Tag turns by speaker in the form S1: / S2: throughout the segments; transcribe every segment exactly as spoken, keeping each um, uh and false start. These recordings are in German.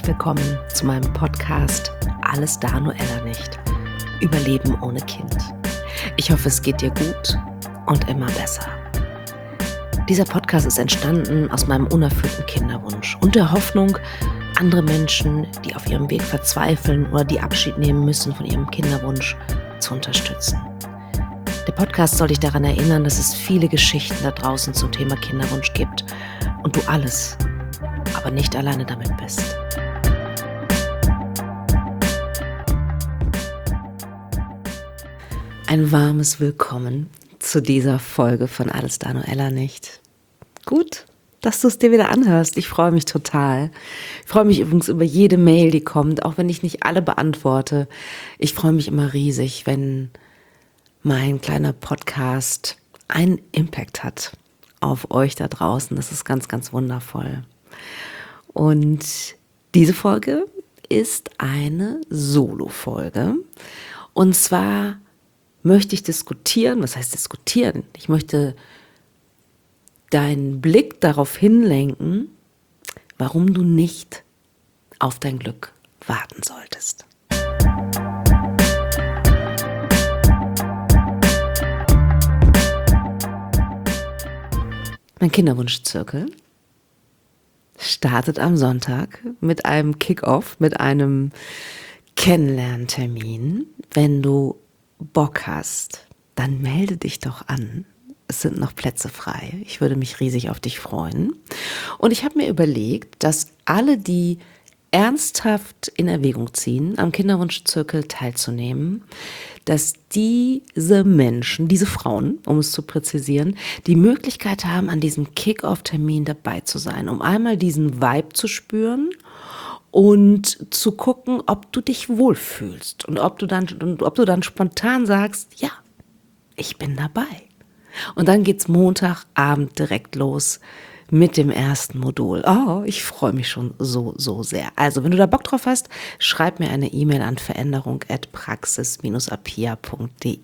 S1: willkommen zu meinem Podcast Alles da, nur Ella nicht. Überleben ohne Kind. Ich hoffe, es geht dir gut und immer besser. Dieser Podcast ist entstanden aus meinem unerfüllten Kinderwunsch und der Hoffnung, andere Menschen, die auf ihrem Weg verzweifeln oder die Abschied nehmen müssen von ihrem Kinderwunsch, zu unterstützen. Der Podcast soll dich daran erinnern, dass es viele Geschichten da draußen zum Thema Kinderwunsch gibt und du alles, aber nicht alleine damit bist. Ein warmes Willkommen zu dieser Folge von Alles da, nur Ella nicht. Gut, dass du es dir wieder anhörst. Ich freue mich total. Ich freue mich übrigens über jede Mail, die kommt, auch wenn ich nicht alle beantworte. Ich freue mich immer riesig, wenn mein kleiner Podcast einen Impact hat auf euch da draußen. Das ist ganz, ganz wundervoll. Und diese Folge ist eine Solo-Folge. Und zwar möchte ich diskutieren, was heißt diskutieren? Ich möchte deinen Blick darauf hinlenken, warum du nicht auf dein Glück warten solltest. Mein Kinderwunschzirkel startet am Sonntag mit einem Kick-Off, mit einem Kennenlerntermin. Wenn du Bock hast, dann melde dich doch an. Es sind noch Plätze frei. Ich würde mich riesig auf dich freuen. Und ich habe mir überlegt, dass alle, die ernsthaft in Erwägung ziehen, am Kinderwunschzirkel teilzunehmen, dass diese Menschen, diese Frauen, um es zu präzisieren, die Möglichkeit haben, an diesem Kick-Off-Termin dabei zu sein, um einmal diesen Vibe zu spüren und zu gucken, ob du dich wohlfühlst und ob du dann, und ob du dann spontan sagst, ja, ich bin dabei. Und dann geht's Montagabend direkt los mit dem ersten Modul. Oh, ich freue mich schon so, so sehr. Also, wenn du da Bock drauf hast, schreib mir eine E-Mail an veränderung at praxis dash apia punkt de.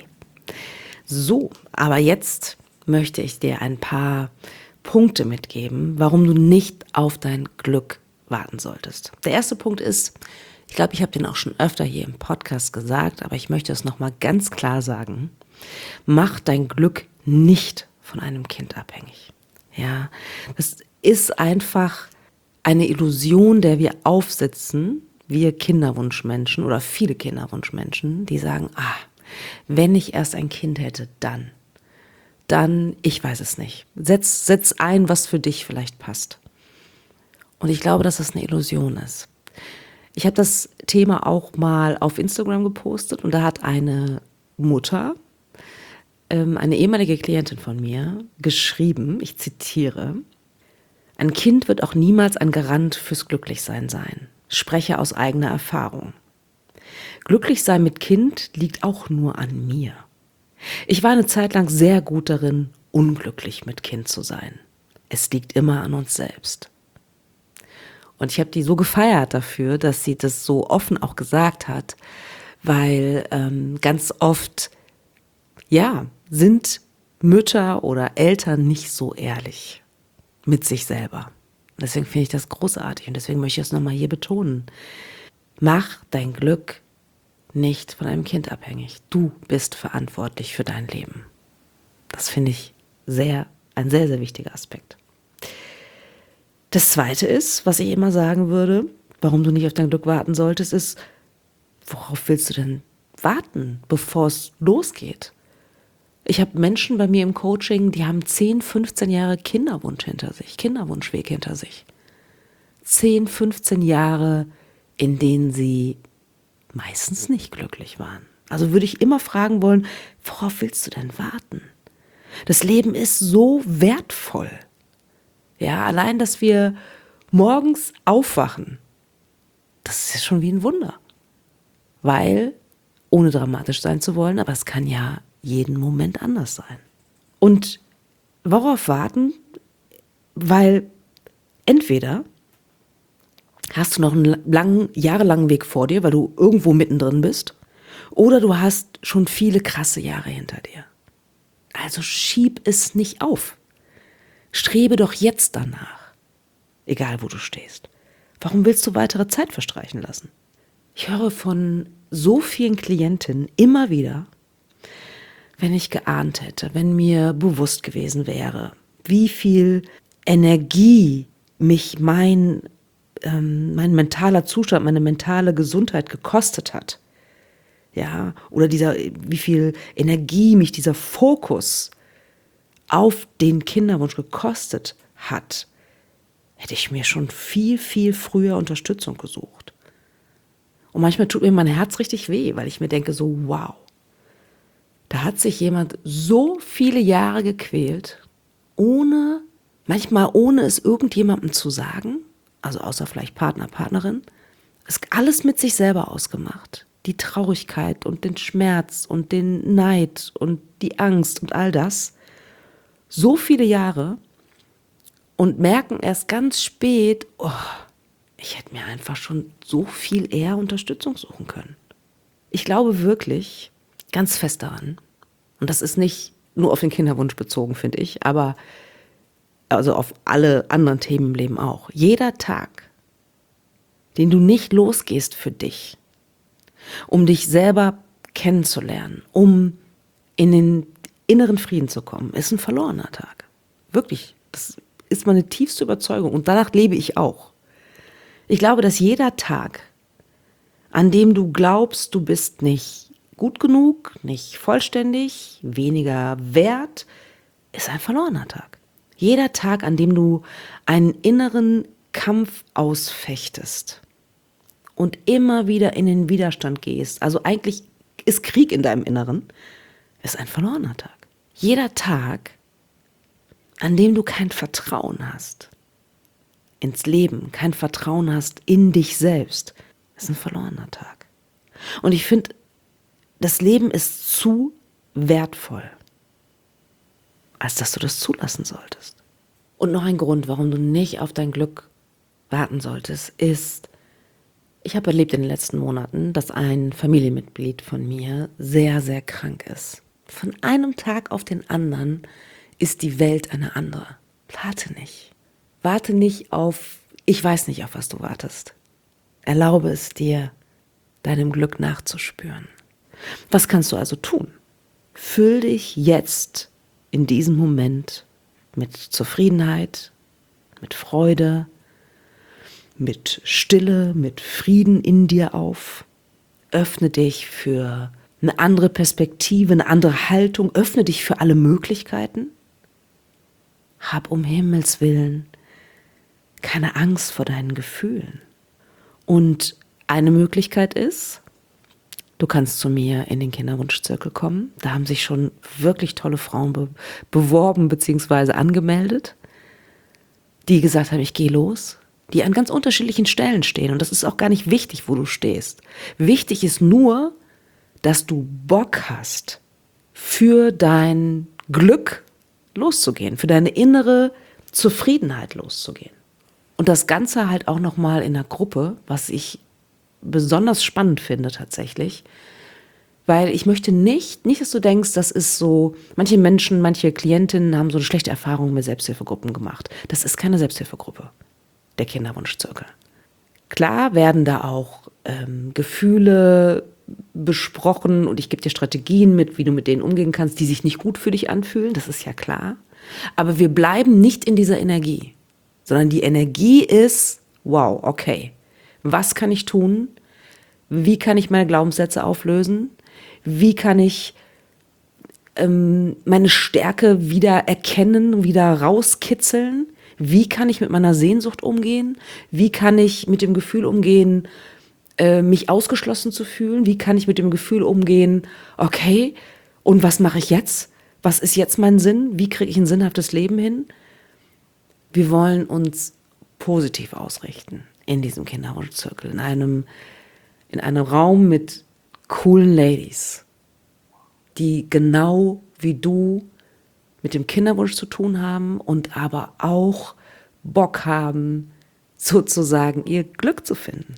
S1: So, aber jetzt möchte ich dir ein paar Punkte mitgeben, warum du nicht auf dein Glück warten solltest. Der erste Punkt ist, ich glaube, ich habe den auch schon öfter hier im Podcast gesagt, aber ich möchte es nochmal ganz klar sagen, mach dein Glück nicht von einem Kind abhängig. Ja, das ist einfach eine Illusion, der wir aufsitzen, wir Kinderwunschmenschen oder viele Kinderwunschmenschen, die sagen, ah, wenn ich erst ein Kind hätte, dann, dann, ich weiß es nicht. Setz, setz ein, was für dich vielleicht passt. Und ich glaube, dass das eine Illusion ist. Ich habe das Thema auch mal auf Instagram gepostet und da hat eine Mutter, eine ehemalige Klientin von mir, geschrieben, ich zitiere, ein Kind wird auch niemals ein Garant fürs Glücklichsein sein. Spreche aus eigener Erfahrung. Glücklich sein mit Kind liegt auch nur an mir. Ich war eine Zeit lang sehr gut darin, unglücklich mit Kind zu sein. Es liegt immer an uns selbst. Und ich habe die so gefeiert dafür, dass sie das so offen auch gesagt hat, weil ähm, ganz oft, ja, sind Mütter oder Eltern nicht so ehrlich mit sich selber. Deswegen finde ich das großartig und deswegen möchte ich es nochmal hier betonen. Mach dein Glück nicht von einem Kind abhängig. Du bist verantwortlich für dein Leben. Das finde ich sehr, ein sehr, sehr wichtiger Aspekt. Das Zweite ist, was ich immer sagen würde, warum du nicht auf dein Glück warten solltest, ist, worauf willst du denn warten, bevor es losgeht? Ich habe Menschen bei mir im Coaching, die haben zehn, fünfzehn Jahre Kinderwunsch hinter sich, Kinderwunschweg hinter sich. zehn, fünfzehn Jahre, in denen sie meistens nicht glücklich waren. Also würde ich immer fragen wollen, worauf willst du denn warten? Das Leben ist so wertvoll. Ja, allein, dass wir morgens aufwachen, das ist schon wie ein Wunder. Weil, ohne dramatisch sein zu wollen, aber es kann ja jeden Moment anders sein. Und worauf warten? Weil entweder hast du noch einen langen, jahrelangen Weg vor dir, weil du irgendwo mittendrin bist, oder du hast schon viele krasse Jahre hinter dir. Also schieb es nicht auf. Strebe doch jetzt danach, egal wo du stehst. Warum willst du weitere Zeit verstreichen lassen? Ich höre von so vielen Klientinnen immer wieder, wenn ich geahnt hätte, wenn mir bewusst gewesen wäre, wie viel Energie mich mein, ähm, mein mentaler Zustand, meine mentale Gesundheit gekostet hat. Ja, oder dieser, wie viel Energie mich dieser Fokus auf den Kinderwunsch gekostet hat, hätte ich mir schon viel, viel früher Unterstützung gesucht. Und manchmal tut mir mein Herz richtig weh, weil ich mir denke so, wow, da hat sich jemand so viele Jahre gequält, ohne, manchmal ohne es irgendjemandem zu sagen, also außer vielleicht Partner, Partnerin, ist alles mit sich selber ausgemacht. Die Traurigkeit und den Schmerz und den Neid und die Angst und all das. So viele Jahre und merken erst ganz spät, oh, ich hätte mir einfach schon so viel eher Unterstützung suchen können. Ich glaube wirklich ganz fest daran, und das ist nicht nur auf den Kinderwunsch bezogen, finde ich, aber also auf alle anderen Themen im Leben auch. Jeder Tag, den du nicht losgehst für dich, um dich selber kennenzulernen, um in den inneren Frieden zu kommen, ist ein verlorener Tag. Wirklich, das ist meine tiefste Überzeugung und danach lebe ich auch. Ich glaube, dass jeder Tag, an dem du glaubst, du bist nicht gut genug, nicht vollständig, weniger wert, ist ein verlorener Tag. Jeder Tag, an dem du einen inneren Kampf ausfechtest und immer wieder in den Widerstand gehst, also eigentlich ist Krieg in deinem Inneren, ist ein verlorener Tag. Jeder Tag, an dem du kein Vertrauen hast ins Leben, kein Vertrauen hast in dich selbst, ist ein verlorener Tag. Und ich finde, das Leben ist zu wertvoll, als dass du das zulassen solltest. Und noch ein Grund, warum du nicht auf dein Glück warten solltest, ist, ich habe erlebt in den letzten Monaten, dass ein Familienmitglied von mir sehr, sehr krank ist. Von einem Tag auf den anderen ist die Welt eine andere. Warte nicht. Warte nicht auf, ich weiß nicht, auf was du wartest. Erlaube es dir, deinem Glück nachzuspüren. Was kannst du also tun? Füll dich jetzt in diesem Moment mit Zufriedenheit, mit Freude, mit Stille, mit Frieden in dir auf. Öffne dich für eine andere Perspektive, eine andere Haltung. Öffne dich für alle Möglichkeiten. Hab um Himmels Willen keine Angst vor deinen Gefühlen. Und eine Möglichkeit ist, du kannst zu mir in den Kinderwunschzirkel kommen. Da haben sich schon wirklich tolle Frauen be- beworben bzw. angemeldet, die gesagt haben, ich gehe los, die an ganz unterschiedlichen Stellen stehen. Und das ist auch gar nicht wichtig, wo du stehst. Wichtig ist nur, dass du Bock hast, für dein Glück loszugehen, für deine innere Zufriedenheit loszugehen. Und das Ganze halt auch nochmal in der Gruppe, was ich besonders spannend finde tatsächlich, weil ich möchte nicht, nicht, dass du denkst, das ist so, manche Menschen, manche Klientinnen haben so eine schlechte Erfahrung mit Selbsthilfegruppen gemacht. Das ist keine Selbsthilfegruppe, der Kinderwunschzirkel. Klar werden da auch ähm, Gefühle besprochen und ich gebe dir Strategien mit, wie du mit denen umgehen kannst, die sich nicht gut für dich anfühlen, das ist ja klar. Aber wir bleiben nicht in dieser Energie, sondern die Energie ist, wow, okay, was kann ich tun? Wie kann ich meine Glaubenssätze auflösen? Wie kann ich ähm, meine Stärke wieder erkennen, wieder rauskitzeln? Wie kann ich mit meiner Sehnsucht umgehen? Wie kann ich mit dem Gefühl umgehen, äh, mich ausgeschlossen zu fühlen? Wie kann ich mit dem Gefühl umgehen, okay, und was mache ich jetzt? Was ist jetzt mein Sinn? Wie kriege ich ein sinnhaftes Leben hin? Wir wollen uns positiv ausrichten in diesem Kinderwunschzirkel, in einem, in einem Raum mit coolen Ladies, die genau wie du mit dem Kinderwunsch zu tun haben und aber auch Bock haben, sozusagen ihr Glück zu finden.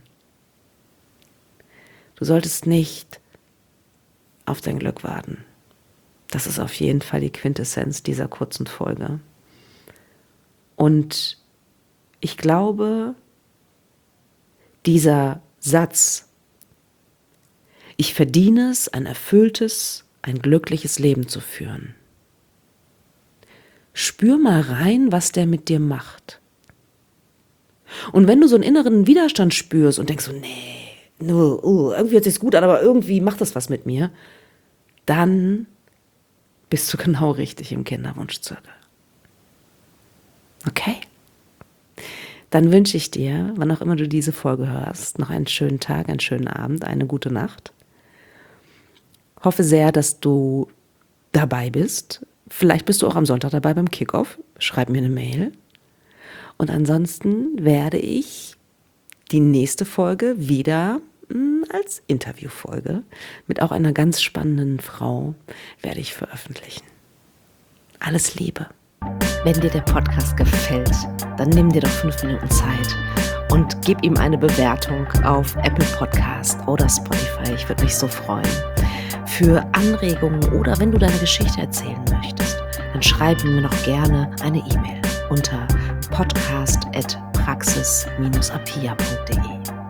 S1: Du solltest nicht auf dein Glück warten. Das ist auf jeden Fall die Quintessenz dieser kurzen Folge. Und ich glaube, dieser Satz, ich verdiene es, ein erfülltes, ein glückliches Leben zu führen. Spür mal rein, was der mit dir macht. Und wenn du so einen inneren Widerstand spürst und denkst so, nee, no, uh, irgendwie hört sich's gut an, aber irgendwie macht das was mit mir, dann bist du genau richtig im Kinderwunschzirkel. Okay? Dann wünsche ich dir, wann auch immer du diese Folge hörst, noch einen schönen Tag, einen schönen Abend, eine gute Nacht. Hoffe sehr, dass du dabei bist. Vielleicht bist du auch am Sonntag dabei beim Kickoff. Schreib mir eine Mail. Und ansonsten werde ich die nächste Folge wieder mh, als Interviewfolge mit auch einer ganz spannenden Frau werde ich veröffentlichen. Alles Liebe. Wenn dir der Podcast gefällt, dann nimm dir doch fünf Minuten Zeit und gib ihm eine Bewertung auf Apple Podcast oder Spotify. Ich würde mich so freuen. Für Anregungen oder wenn du deine Geschichte erzählen möchtest, dann schreib mir noch gerne eine E-Mail unter podcast at praxis dash apia punkt de.